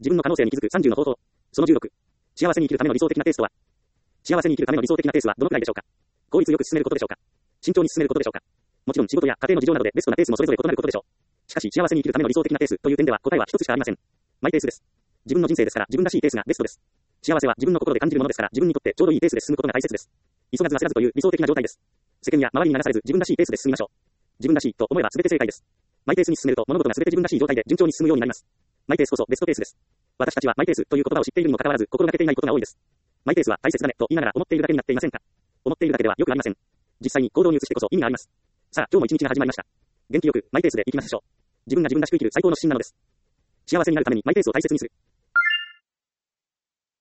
自分の可能性に気づく30の方法。その16。幸せに生きるための理想的なペースとは。幸せに生きるための理想的なペースはどのくらいでしょうか。効率よく進めることでしょうか。慎重に進めることでしょうか。もちろん仕事や家庭の事情などでベストなペースもそれぞれ異なることでしょう。しかし幸せに生きるための理想的なペースという点では答えは一つしかありません。マイペースです。自分の人生ですから自分らしいペースがベストです。幸せは自分の心で感じるものですから自分にとってちょうどいいペースで進むことが大切です。急がず焦らずという理想的な状態です。世間や周りに流されず自分らしいペースで進みましょう。自分らしいと思えば全て正解です。マイペースに進めると物事が全て自分らしい状態で順調に進むようになります。マイペースこそベストペースです。私たちはマイペースという言葉を知っているにもかかわらず心がけていないことが多いです。マイペースは大切だねと言いながら思っているだけになっていませんか。思っているだけではよくありません。実際に行動に移してこそ意味があります。さあ今日も一日が始まりました。元気よくマイペースで行きましょう。自分が自分らしく生きる最高の指針なのです。幸せになるためにマイペースを大切にする。